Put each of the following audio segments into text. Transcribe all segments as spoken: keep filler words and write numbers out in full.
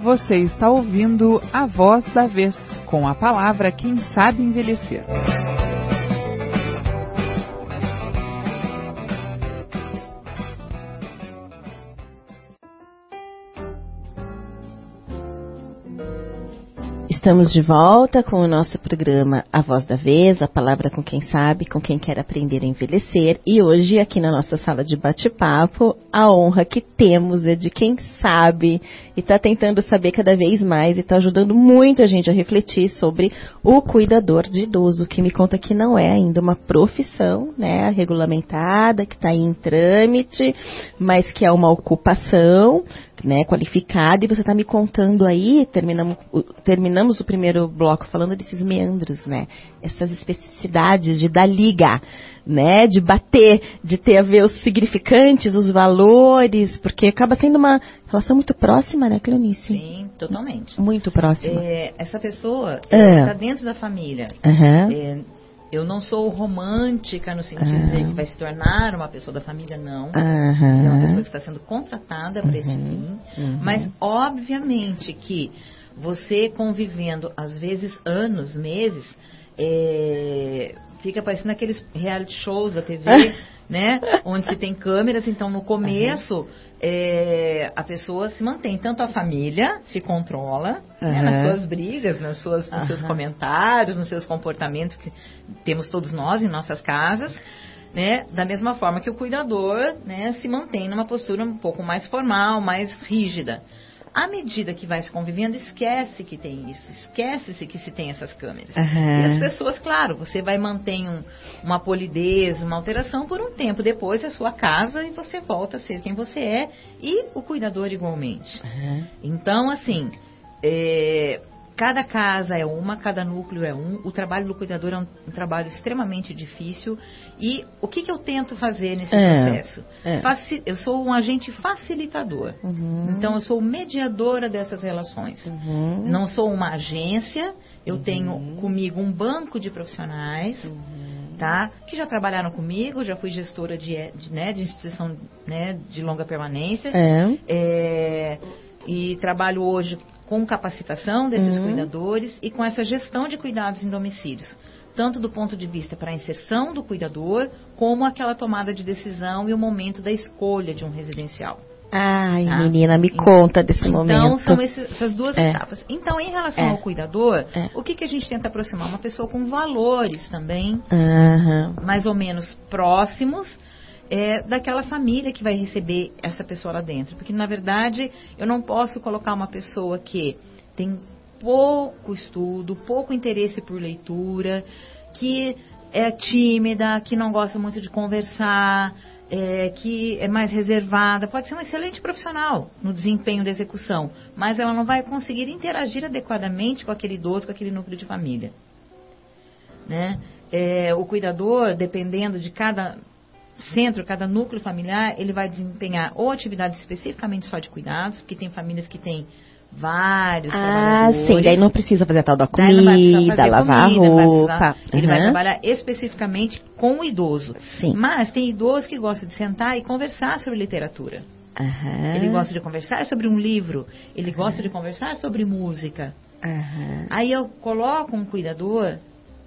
Você está ouvindo A Voz da Vez, com a palavra Quem Sabe Envelhecer. Estamos de volta com o nosso programa A Voz da Vez, a palavra com quem sabe, com quem quer aprender a envelhecer. E hoje, aqui na nossa sala de bate-papo, a honra que temos é de quem sabe e está tentando saber cada vez mais e está ajudando muito a gente a refletir sobre o cuidador de idoso, que me conta que não é ainda uma profissão, né, regulamentada, que está em trâmite, mas que é uma ocupação, né, qualificada. E você está me contando aí, terminamos, terminamos o primeiro bloco falando desses meandros, né, essas especificidades de dar liga, né, de bater, de ter a ver os significantes, os valores, porque acaba sendo uma relação muito próxima, né, Cleonice? Sim, totalmente. Muito próxima. É, essa pessoa está é. dentro da família. Uhum. É, eu não sou romântica no sentido uhum. de dizer que vai se tornar uma pessoa da família, não. Uhum. É uma pessoa que está sendo contratada para uhum. esse fim. Uhum. Mas, obviamente, que você convivendo, às vezes, anos, meses, é, fica parecendo aqueles reality shows da T V, né? Onde se tem câmeras. Então, no começo, uhum. é, a pessoa se mantém. Tanto a família se controla, uhum. né, nas suas brigas, nas suas, nos uhum. seus comentários, nos seus comportamentos que temos todos nós em nossas casas. Né? Da mesma forma que o cuidador, né, se mantém numa postura um pouco mais formal, mais rígida. À medida que vai se convivendo, esquece que tem isso, esquece-se que se tem essas câmeras. Uhum. E as pessoas, claro, você vai manter um, uma polidez, uma alteração por um tempo. Depois é sua casa e você volta a ser quem você é e o cuidador igualmente. Uhum. Então, assim, é, cada casa é uma, cada núcleo é um. O trabalho do cuidador é um, um trabalho extremamente difícil. E o que, que eu tento fazer nesse é, processo? É. Faci- eu sou um agente facilitador. Uhum. Então, eu sou mediadora dessas relações. Uhum. Não sou uma agência. Eu uhum. tenho comigo um banco de profissionais, uhum. tá? Que já trabalharam comigo. Já fui gestora de, de, né, de instituição, né, de longa permanência. É. É, e trabalho hoje com capacitação desses uhum. cuidadores e com essa gestão de cuidados em domicílios. Tanto do ponto de vista para a inserção do cuidador, como aquela tomada de decisão e o momento da escolha de um residencial. Ai, tá? Menina, me conta desse então, momento. Então, são esses, essas duas é. etapas. Então, em relação é. ao cuidador, é. o que, que a gente tenta aproximar? Uma pessoa com valores também, uhum. mais ou menos próximos, É, daquela família que vai receber essa pessoa lá dentro. Porque, na verdade, eu não posso colocar uma pessoa que tem pouco estudo, pouco interesse por leitura, que é tímida, que não gosta muito de conversar, é, que é mais reservada. Pode ser um excelente profissional no desempenho da execução, mas ela não vai conseguir interagir adequadamente com aquele idoso, com aquele núcleo de família. Né? É, o cuidador, dependendo de cada centro, cada núcleo familiar, ele vai desempenhar ou atividades especificamente só de cuidados, porque tem famílias que têm vários ah, trabalhadores. Ah, sim, daí não precisa fazer a tal da comida, lavar comida, a roupa. Ele uhum. vai trabalhar especificamente com o idoso. Sim. Mas tem idoso que gosta de sentar e conversar sobre literatura. Uhum. Ele gosta de conversar sobre um livro. Ele uhum. gosta de conversar sobre música. Uhum. Aí eu coloco um cuidador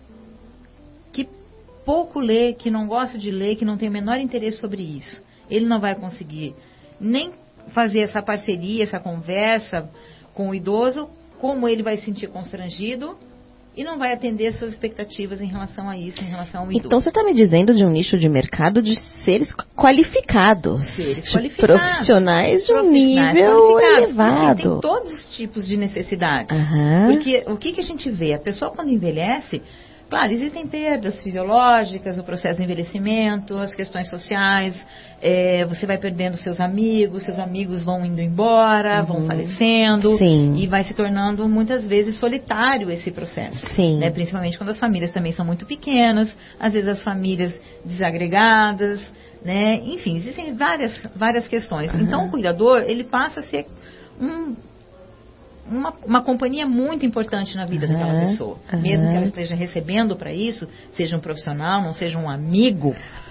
que pouco lê, que não gosta de ler, que não tem o menor interesse sobre isso. Ele não vai conseguir nem fazer essa parceria, essa conversa com o idoso, como ele vai se sentir constrangido e não vai atender suas expectativas em relação a isso, em relação ao idoso. Então você está me dizendo de um nicho de mercado de seres qualificados, seres de qualificados, profissionais de um profissionais nível elevado. Tem elevado. todos os tipos de necessidades. Uhum. Porque o que, que a gente vê? A pessoa quando envelhece, claro, existem perdas fisiológicas, o processo de envelhecimento, as questões sociais, é, você vai perdendo seus amigos, seus amigos vão indo embora, uhum. vão falecendo, Sim. e vai se tornando muitas vezes solitário esse processo. Sim. Né? Principalmente quando as famílias também são muito pequenas, às vezes as famílias desagregadas, né? Enfim, existem várias, várias questões. Uhum. Então o cuidador, ele passa a ser um... Uma, uma companhia muito importante na vida uhum, daquela pessoa. Uhum. Mesmo que ela esteja recebendo para isso, seja um profissional, não seja um amigo,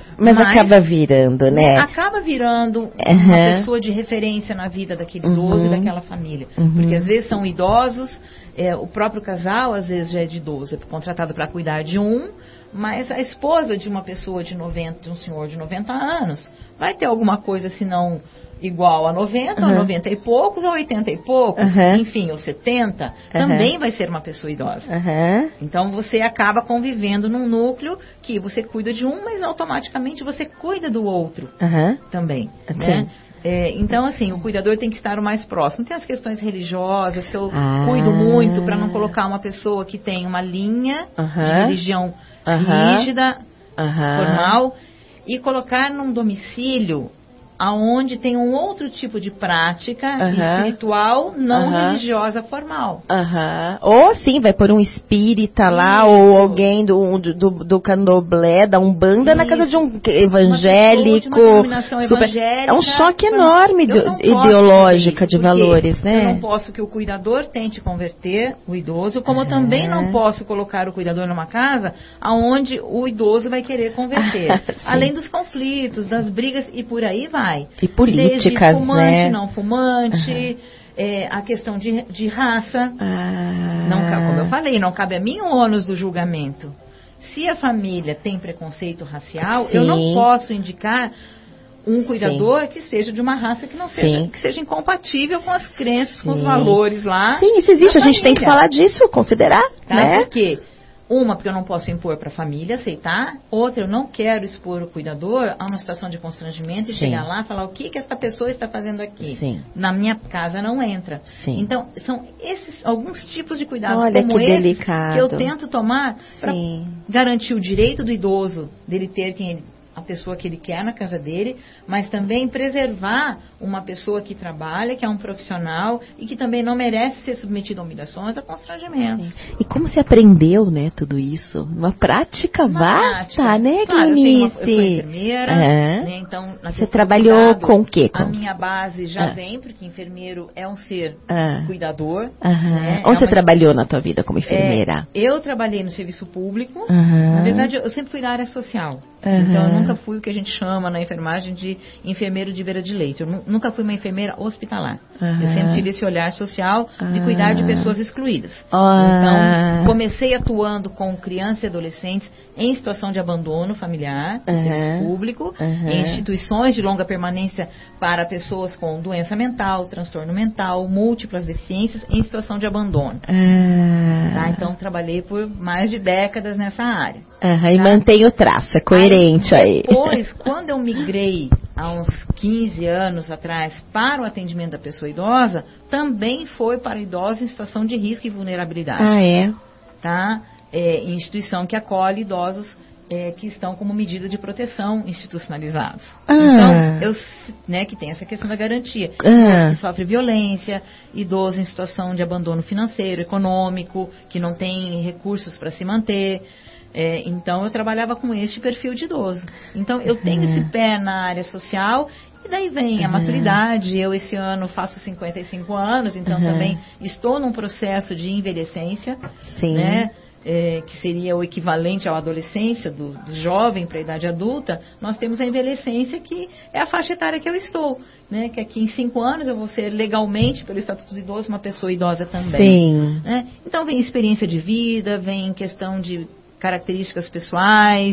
Mas, mas acaba virando, né? Acaba virando uhum. uma pessoa de referência na vida daquele uhum. idoso e daquela família. Uhum. Porque às vezes são idosos, é, o próprio casal às vezes já é de idoso, é contratado para cuidar de um, mas a esposa de uma pessoa de noventa, de um senhor de noventa anos, vai ter alguma coisa se não igual a noventa, uhum. a noventa e poucos, a oitenta e poucos, uhum. enfim, ou setenta, uhum. também vai ser uma pessoa idosa. Uhum. Então você acaba convivendo num núcleo que você cuida de um, mas automaticamente você cuida do outro uhum. também, né? É, então, assim, o cuidador tem que estar o mais próximo. Tem as questões religiosas que eu ah. cuido muito para não colocar uma pessoa que tem uma linha uhum. de religião uhum. rígida, uhum. formal, e colocar num domicílio aonde tem um outro tipo de prática uhum. espiritual não uhum. religiosa formal. Uhum. Ou sim, vai pôr um espírita lá, isso. ou alguém do, do, do candomblé, da Umbanda, isso. na casa de um evangélico. Uma de uma super... É um choque enorme de, ideológico de valores, né? Eu não posso que o cuidador tente converter o idoso, como uhum. eu também não posso colocar o cuidador numa casa aonde o idoso vai querer converter. Além dos conflitos, das brigas e por aí vai. E políticas, desde fumante, né? não fumante, uhum. é, a questão de, de raça. Ah. Não, como eu falei, não cabe a mim o ônus do julgamento. Se a família tem preconceito racial, Sim. eu não posso indicar um cuidador Sim. que seja de uma raça que não seja, que seja incompatível com as crenças, Sim. com os valores lá. Sim, isso existe, a gente tem que falar disso, considerar, tá? né? Por quê? Uma, porque eu não posso impor para a família aceitar. Outra, eu não quero expor o cuidador a uma situação de constrangimento e Sim. chegar lá e falar o que, que essa pessoa está fazendo aqui. Sim. Na minha casa não entra. Sim. Então, são esses alguns tipos de cuidados Olha, como que esses delicado. que eu tento tomar para garantir o direito do idoso, dele ter quem ele, a pessoa que ele quer na casa dele, mas também preservar uma pessoa que trabalha, que é um profissional e que também não merece ser submetido a humilhações, a constrangimentos. Sim. E como você aprendeu, né, tudo isso? Uma prática uma vasta, prática. né, claro, Clenice? Eu, uma, eu sou enfermeira, é. né, então... Na você trabalhou cuidado, com o quê? Com... A minha base já ah. vem, porque enfermeiro é um ser ah. cuidador. Né, Onde é você uma... trabalhou na tua vida como enfermeira? É, eu trabalhei no serviço público. Uhum. Na verdade, eu sempre fui da área social. Uhum. Então, eu nunca fui o que a gente chama na enfermagem de enfermeiro de beira de leite. Eu nunca fui uma enfermeira hospitalar. Uhum. Eu sempre tive esse olhar social de cuidar de pessoas excluídas. Uhum. Então, comecei atuando com crianças e adolescentes em situação de abandono familiar, no uhum. serviço público, uhum. em instituições de longa permanência para pessoas com doença mental, transtorno mental, múltiplas deficiências em situação de abandono. Uhum. Tá? Então, trabalhei por mais de décadas nessa área. Uhum. Tá? E mantém o traço, é coerente aí. aí. Depois, quando eu migrei há uns quinze anos atrás para o atendimento da pessoa idosa, também foi para idosos em situação de risco e vulnerabilidade. Ah, é? Tá? É, em instituição que acolhe idosos é, que estão como medida de proteção institucionalizados. Ah. Então, eu, né, que tem essa questão da garantia. Ah. Idosos que sofrem violência, idosos em situação de abandono financeiro, econômico, que não tem recursos para se manter. É, então, eu trabalhava com este perfil de idoso. Então, eu tenho uhum. esse pé na área social e daí vem a uhum. maturidade. Eu, esse ano, faço cinquenta e cinco anos, então uhum. também estou num processo de envelhecência, Sim. né? É, que seria o equivalente à adolescência, do, do jovem para a idade adulta. Nós temos a envelhecência, que é a faixa etária que eu estou, né? Que aqui em cinco anos eu vou ser legalmente, pelo Estatuto do Idoso, uma pessoa idosa também. Sim. Né? Então, vem experiência de vida, vem questão de características pessoais,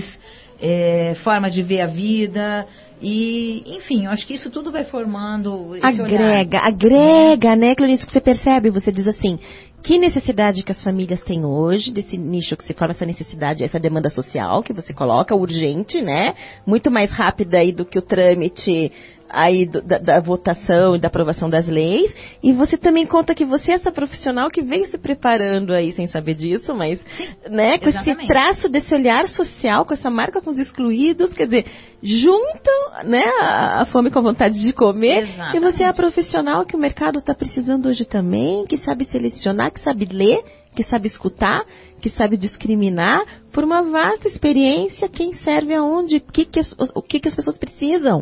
é, forma de ver a vida e, enfim, eu acho que isso tudo vai formando esse agrega, olhar. agrega, né, Clenice, que você percebe, você diz assim, que necessidade que as famílias têm hoje, desse nicho que se forma, essa necessidade, essa demanda social que você coloca, urgente, né, muito mais rápida aí do que o trâmite aí do, da, da votação e da aprovação das leis, e você também conta que você é essa profissional que vem se preparando aí sem saber disso, mas Sim, né, com exatamente. Esse traço desse olhar social, com essa marca com os excluídos, quer dizer, juntam, né, a, a fome com a vontade de comer, exatamente. E você é a profissional que o mercado está precisando hoje também, que sabe selecionar, que sabe ler, que sabe escutar, que sabe discriminar, por uma vasta experiência, quem serve aonde, o que, que, o que, que as pessoas precisam.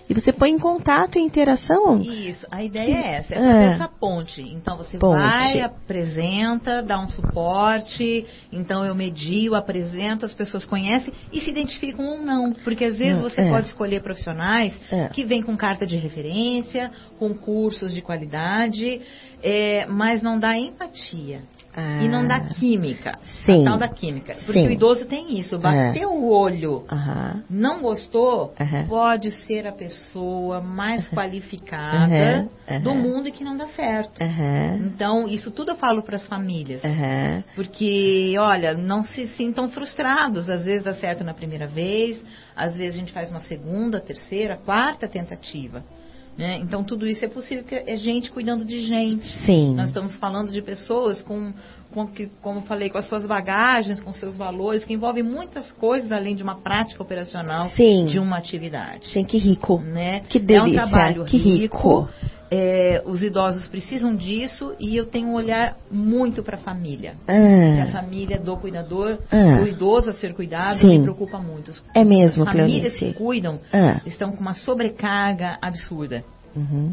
E você põe em contato e interação. Isso, a ideia que... é essa, é fazer é. essa ponte. Então você ponte. vai, apresenta, dá um suporte, então eu medio, apresento, as pessoas conhecem e se identificam ou não. Porque às vezes você é. pode escolher profissionais é. que vêm com carta de referência, com cursos de qualidade, é, mas não dá empatia. Ah, e não dá química, sim, a tal da química. Porque sim. o idoso tem isso, bateu é. o olho, uh-huh. não gostou, uh-huh. pode ser a pessoa mais uh-huh. qualificada uh-huh. do mundo e que não dá certo. Uh-huh. Então, isso tudo eu falo para as famílias. Uh-huh. Porque, olha, não se sintam frustrados. Às vezes dá certo na primeira vez, às vezes a gente faz uma segunda, terceira, quarta tentativa. Né? Então, tudo isso é possível, porque é gente cuidando de gente. Sim. Nós estamos falando de pessoas com, com que, como eu falei, com as suas bagagens, com seus valores, que envolvem muitas coisas além de uma prática operacional Sim. de uma atividade. Sim, que rico. Né? Que delícia. É um trabalho que rico. rico. É, os idosos precisam disso e eu tenho um olhar muito para a família. Ah. A família do cuidador, ah. do idoso a ser cuidado, Sim. me preocupa muito. É mesmo, As famílias Cleonice. que cuidam ah. estão com uma sobrecarga absurda. Uhum.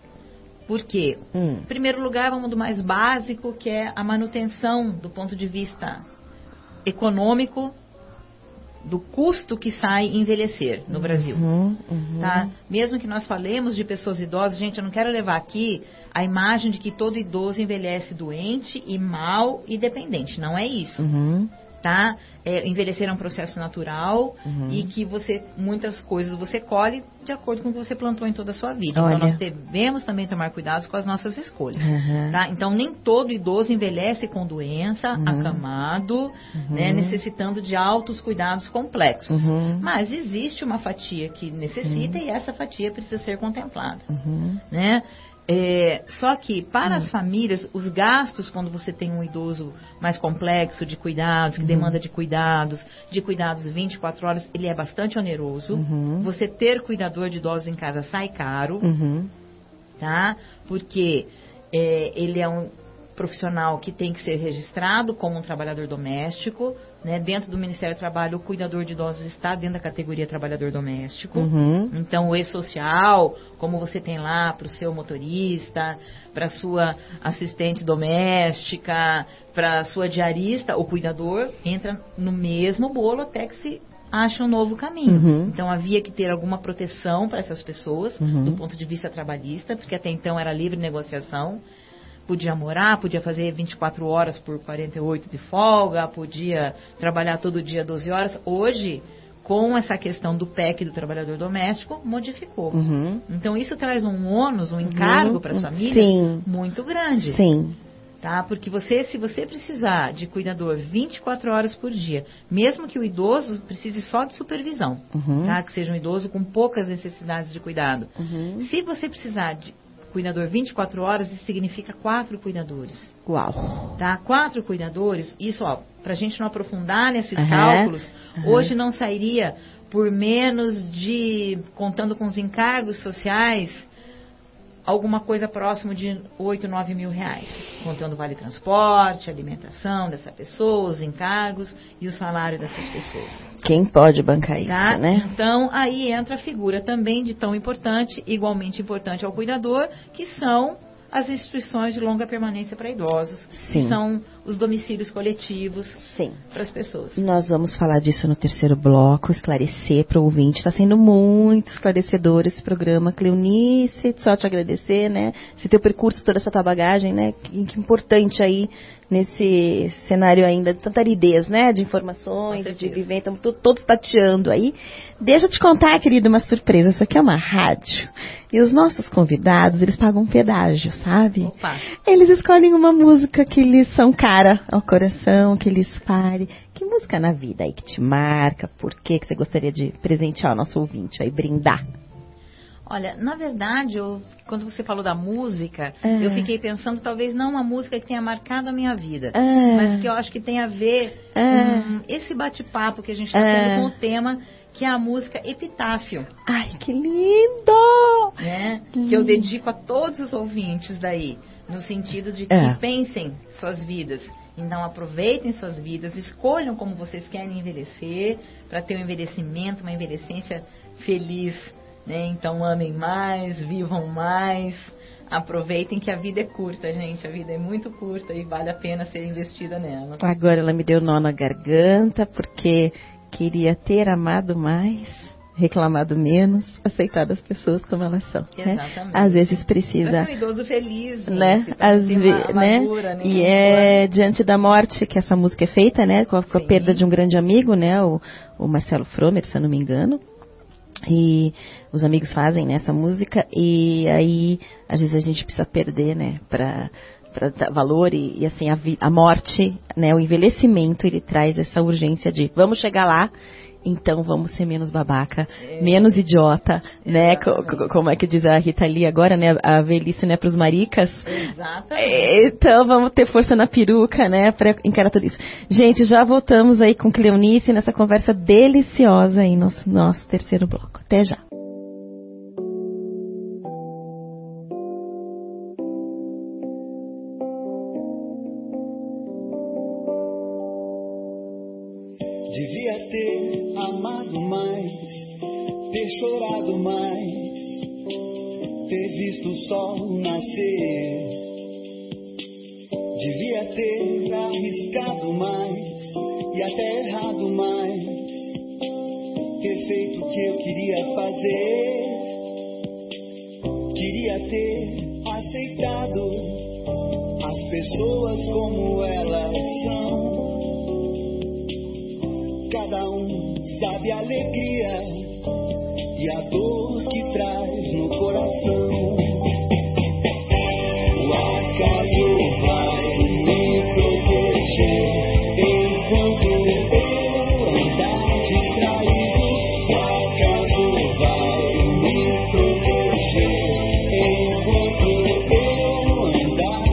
Por quê? Hum. Em primeiro lugar, vamos do mais básico, que é a manutenção do ponto de vista econômico do custo que sai envelhecer no Brasil. Uhum, uhum. Tá? Mesmo que nós falemos de pessoas idosas, gente, eu não quero levar aqui a imagem de que todo idoso envelhece doente e mal e dependente. Não é isso. Uhum. Tá? É, envelhecer é um processo natural uhum. e que você, muitas coisas você colhe de acordo com o que você plantou em toda a sua vida. Olha. Então nós devemos também tomar cuidado com as nossas escolhas. Uhum. Tá? Então nem todo idoso envelhece com doença, uhum. acamado, uhum. né, necessitando de altos cuidados complexos. Uhum. Mas existe uma fatia que necessita uhum. e essa fatia precisa ser contemplada. Uhum. Né? É, só que para hum. as famílias, os gastos quando você tem um idoso mais complexo de cuidados, que uhum. demanda de cuidados, de cuidados vinte e quatro horas, ele é bastante oneroso. Uhum. Você ter cuidador de idosos em casa sai caro, uhum. tá? Porque é, ele é um profissional que tem que ser registrado como um trabalhador doméstico, né? Dentro do Ministério do Trabalho, o cuidador de idosos está dentro da categoria trabalhador doméstico. Uhum. Então, o e-social, como você tem lá para o seu motorista, para a sua assistente doméstica, para a sua diarista, o cuidador entra no mesmo bolo até que se acha um novo caminho. Uhum. Então, havia que ter alguma proteção para essas pessoas, uhum. do ponto de vista trabalhista, porque até então era livre negociação. Podia morar, podia fazer vinte e quatro horas por quarenta e oito de folga, podia trabalhar todo dia doze horas. Hoje, com essa questão do P E C do trabalhador doméstico, modificou. Uhum. Então, isso traz um ônus, um encargo uhum. para as famílias Sim. muito grande. Sim. Tá? Porque você, se você precisar de cuidador vinte e quatro horas por dia, mesmo que o idoso precise só de supervisão, uhum. tá? Que seja um idoso com poucas necessidades de cuidado. Uhum. Se você precisar de cuidador vinte e quatro horas, isso significa quatro cuidadores. Uau! Tá? Quatro cuidadores, isso, ó, pra gente não aprofundar nesses uhum. cálculos, uhum. hoje não sairia por menos de, contando com os encargos sociais, alguma coisa próximo de oito, nove mil reais. Contando o vale transporte, a alimentação dessa pessoa, os encargos e o salário dessas pessoas. Quem pode bancar Tá? isso, né? Então, aí entra a figura também de tão importante, igualmente importante ao cuidador, que são as instituições de longa permanência para idosos, Sim. que são os domicílios coletivos Sim. para as pessoas. Nós vamos falar disso no terceiro bloco, esclarecer para o ouvinte. Está sendo muito esclarecedor esse programa. Cleonice, só te agradecer, né? Esse teu percurso, toda essa tua bagagem, né? Que, que importante aí nesse cenário ainda de tanta aridez, né? De informações, de viver, estamos todos tateando aí. Deixa eu te contar, querido, uma surpresa. Isso aqui é uma rádio. E os nossos convidados, eles pagam um pedágio, sabe? Opa. Eles escolhem uma música que lhes são cara ao coração, que lhes pare. Que música na vida aí que te marca? Por que que você gostaria de presentear o nosso ouvinte aí, brindar? Olha, na verdade, eu, quando você falou da música, é. eu fiquei pensando talvez não uma música que tenha marcado a minha vida, é. mas que eu acho que tem a ver é. com esse bate-papo que a gente está é. tendo com o tema, que é a música Epitáfio. Ai, que lindo! Né? Que eu dedico a todos os ouvintes daí, no sentido de que é. pensem suas vidas. Então, aproveitem suas vidas, escolham como vocês querem envelhecer, para ter um envelhecimento, uma envelhecência feliz, né? Então amem mais, vivam mais, aproveitem que a vida é curta, gente, a vida é muito curta e vale a pena ser investida nela. Agora ela me deu nó na garganta porque queria ter amado mais, reclamado menos, aceitado as pessoas como elas são. Exatamente. Né? Às vezes precisa. Mas um idoso feliz, gente, né? Às vezes, né? E é diante da morte que essa música é feita, né? Com a, com a perda de um grande amigo, né? O, o Marcelo Fromer, se eu não me engano. E os amigos fazem, né, essa música, e aí às vezes a gente precisa perder, né, para para dar valor e, e assim a, vi, a morte, né, o envelhecimento, ele traz essa urgência de vamos chegar lá, então vamos ser menos babaca, é. menos idiota, né, co, como é que diz a Rita Lee agora, né, a velhice não é pros maricas. Exatamente. Então vamos ter força na peruca, né, para encarar tudo isso. Gente, já voltamos aí com Cleonice nessa conversa deliciosa aí no nosso, nosso terceiro bloco. Até já. Devia ter amado mais, ter chorado mais, ter visto o sol nascer. Devia ter arriscado mais e até errado mais, ter feito o que eu queria fazer. Queria ter aceitado as pessoas como elas são. Cada um sabe a alegria e a dor que traz no coração. O acaso vai me proteger enquanto eu andar distraído. O acaso vai me proteger enquanto eu andar.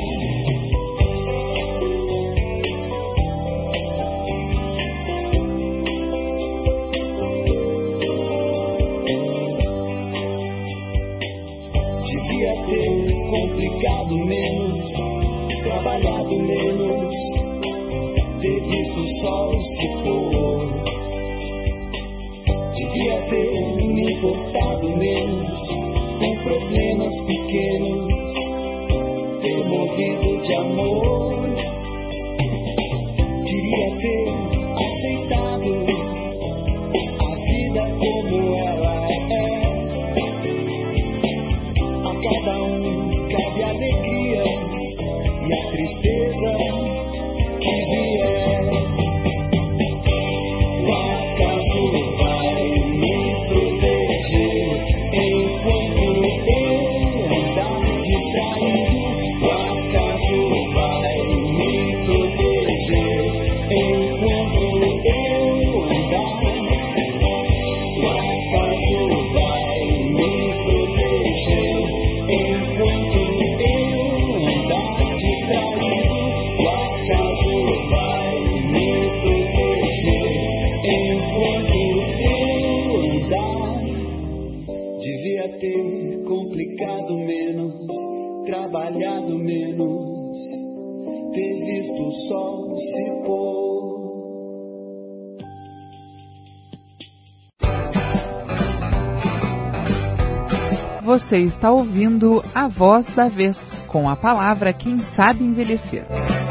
Complicado menos, trabalhado menos, ter visto o sol se pôr. Devia ter me importado menos com problemas pequenos, ter morrido de amor. Queria ter aceitado a vida como ela é. A cada um cabe a alegria e a tristeza que vier. O acaso vai me proteger enquanto eu andar distraído. O acaso vai me proteger enquanto eu andar. O acaso vai me proteger enquanto eu andar distraído. O acaso vai me proteger enquanto eu andar. Devia ter complicado menos, trabalhado menos, ter visto o sol se pôr. Você está ouvindo A Voz da Vez, com a palavra Quem Sabe Envelhecer.